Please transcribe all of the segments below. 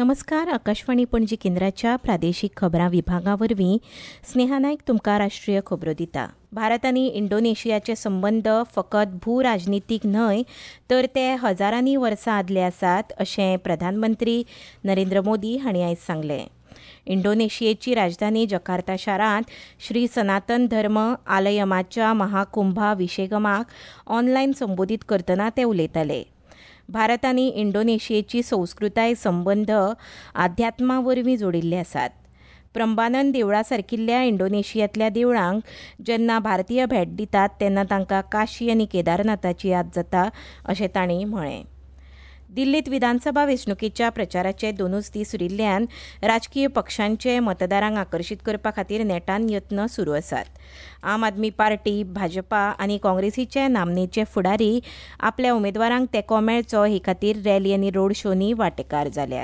नमस्कार. आकाशवाणी पणजी केंद्राच्या प्रादेशीक खबरां विभागावरवीं स्नेहा नायक तुमकां राष्ट्रीय खबरो दिता. भारत आनी इंडोनेशियाचे संबंद फकत भूराजनितीक न्हय तर ते हजारांनी वर्सां आदले आसात अशें प्रधानमंत्री नरेंद्र मोदी हांणी आयज सांगलें. इंडोनेशियाची राजधानी जकार्ता शारांत श्री सनातन धर्म आलयमाच्या महाकुंभाभिशेगमाक ऑनलायन संबोधीत करतना ते उलयताले. भारत आनी इंडोनेशियाची संस्कृताय संबंद आध्यात्मा वरवीं जोडिल्ले आसात. प्रंबानन देवळा सारकिल्ल्या इंडोनेशियांतल्या देवळांक जेन्ना भारतीय भेट दितात तेन्ना तांकां काशी आनी केदारनाथाची याद जाता अशें तांणी म्हळें. दिल्लीत विधानसभा वेंचणुकेच्या प्रचाराचे 2 दीस उरिल्ल्यान राजकीय पक्षांचे मतदारांक आकर्शीत करपा खातीर नेटान यत्न सुरू आसात. आम आदमी पार्टी, भाजपा आनी काँग्रेसीचे नामनेचे फुडारी आपल्या उमेदवारांक तेंको मेळचो हे खातीर रॅली आनी रोड शोंनी वांटेकार जाल्यात.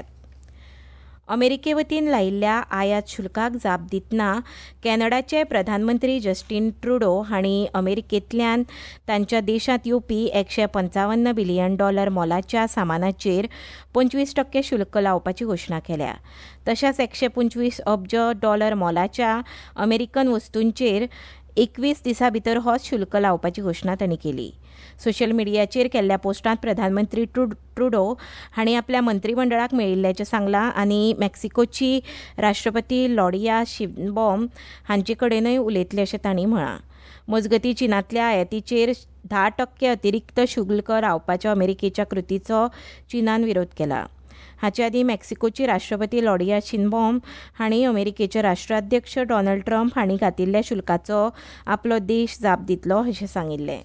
अमेरिके वतीन लायिल्ल्या आयात शुल्काक जाप दितना कॅनडाचे प्रधानमंत्री जस्टीन ट्रुडो हांणी अमेरिकेंतल्यान तांच्या देशांत येवपी $155 बिलियन मोलाच्या सामानाचेर 25% शुल्क लावपाची घोशणा केल्या. तशेंच $125 अब्ज मोलाच्या अमेरिकन वस्तूंचेर 21 दिसां भितर होच शुल्क लावपाची घोशणा तांणी केली. सोशल मिडियाचेर केल्ल्या पोस्टांत प्रधानमंत्री ट्रुडो हांणी आपल्या मंत्रिमंडळाक मेळिल्ल्याचें सांगलां आनी मेक्सिकोची राष्ट्रपती क्लॉडिया शिनबॉम हांचे कडेनय उलयतले अशें तांणी म्हळां. मजगतीं चीनांतल्या आयातीचेर 10% अतिरिक्त शुल्क लावपाच्या अमेरिकेच्या कृतीचो चीनान विरोध केला. हाचे आदीं मेक्सिकोची राष्ट्रपती क्लॉडिया शिनबॉम हांणी अमेरिकेचे राष्ट्राध्यक्ष डोनाल्ड ट्रंप हांणी घातिल्ल्या शुल्काचो आपलो देश जाप दितलो अशें सांगिल्लें.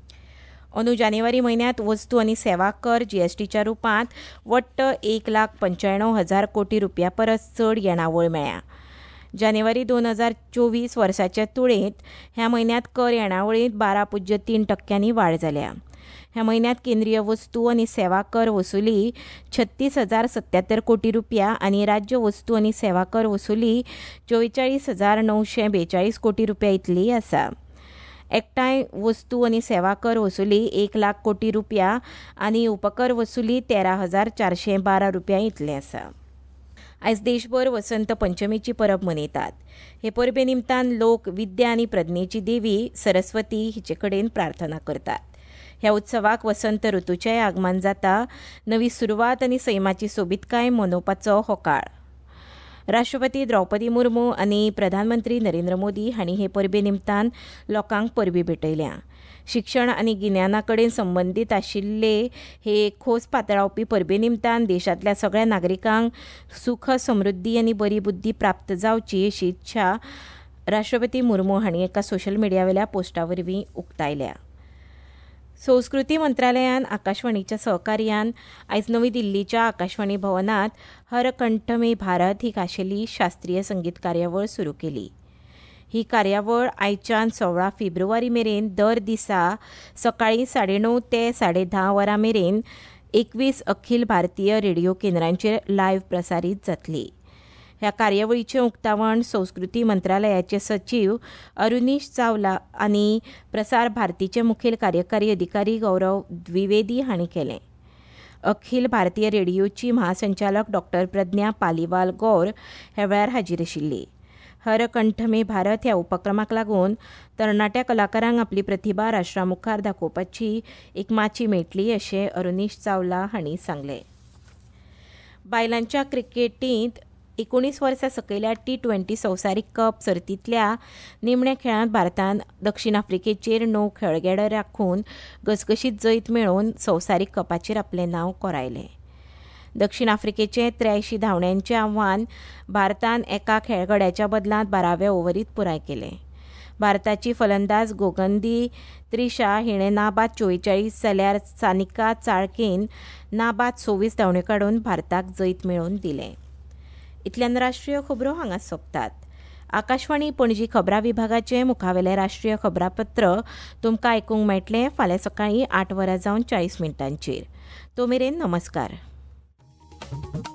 अंदू जानेवारी म्हयन्यांत वस्तू आनी सेवा कर जीएसटीच्या रुपांत वट्ट 1,95,000 कोटी रुपया परस चड येणावळ मेळ्ळ्या. जानेवारी 2024 वर्साचे तुळेंत ह्या म्हयन्यांत कर येणावळींत 12.3% वाड जाल्या. ह्या म्हयन्यांत केंद्रीय वस्तू आनी सेवा कर वसुली 36,077 कोटी रुपया आनी राज्य वस्तू आनी सेवा कर वसुली 44,942 कोटी रुपया इतली आसा. एकठांय वस्तू आनी सेवा कर वसुली 1,00,000 कोटी रुपया आनी उपकर वसुली 13,412 रुपया इतलें आसा. आयज देशभर वसंत पंचमीची परब मनयतात. हे परबे निमतान लोक विद्या आनी प्रज्ञेची देवी सरस्वती हिचे कडेन प्रार्थना करतात. ह्या उत्सवाक वसंत ऋतूचें आगमन जाता. नवी सुरवात आनी सैमाची सोबीतकाय मनोवपाचो हो काळ. राष्ट्रपती द्रौपदी मुर्मू आनी प्रधानमंत्री नरेंद्र मोदी हांणी हे परबे निमतान लोकांक परबी भेटयल्या. शिक्षण आनी गिन्याना कडेन संबंदीत आशिल्ले हे खोस पातळावपी परबे निमतान देशांतल्या सगळ्या नागरिकांक सुख समृद्धी आनी बरी बुद्धी प्राप्त जावची अशी इच्छा राष्ट्रपती मुर्मू हांणी एका सोशल मिडियावेल्या पोस्टा वरवीं उक्तायल्या. संस्कृती मंत्रालयान आकाशवाणीच्या सहकार्यान आयज नवी दिल्लीच्या आकाशवाणी भवनात हर कंठ में भारत ही खाशेली शास्त्रीय संगीत कार्यावळ सुरू केली. ही कार्यावळ आयच्यान 16 फेब्रुवारी मेरेन दर दिसा सकाळीं 9:30 ते 10:30 वरां मेरेन 21 अखिल भारतीय रेडिओ केंद्रांचेर लायव्ह प्रसारीत जातली. ह्या कार्यावळीचें उक्तावण संस्कृती मंत्रालयाचे सचिव अरुनीश चावला आनी प्रसार भारतीचे मुखेल कार्यकारी अधिकारी गौरव द्विवेदी हांणी केलें. अखिल भारतीय रेडिओची महासंचालक डॉ. प्रज्ञा पालीवाल गौर ह्या वेळार हाजीर आशिल्ली. हर कंठ में भारत ह्या उपक्रमाक लागून तरणाट्या कलाकारांक आपली प्रतिभा राष्ट्रा मुखार दाखोवपाची एक माची मेळटली अशें अरुनीश चावला हांणी सांगलें. बायलांच्या क्रिकेटींत 19 वर्सां सकयल्या T20 संवसारीक कप सर्तींतल्या निमण्या खेळांत भारतान दक्षिण आफ्रिकेचेर 9 खेळगडे राखून घसघशीत जैत मेळोवन संवसारीक कपाचेर आपलें नांव कोरायलें. दक्षिण आफ्रिकेचें 83 धांवड्यांचें आव्हान भारतान एका खेळगड्याच्या बदलांत 12व्या ओव्हरींत पुराय केलें. भारताची फलंदाज गोगंदी त्रिशा हिणें नाबाद 44 जाल्यार सानिका चाळकेन नाबाद 26 धांवड्यो काडून भारताक जैत मेळोवन दिलें. इतल्यान राष्ट्रीय खबरो हांगाच सोंपतात. आकाशवाणी पणजी खबरां विभागाचें मुखावेलें राष्ट्रीय खबरापत्र तुमकां आयकूंक मेळटलें फाल्यां सकाळीं 8:40 तो मेरेन नमस्कार.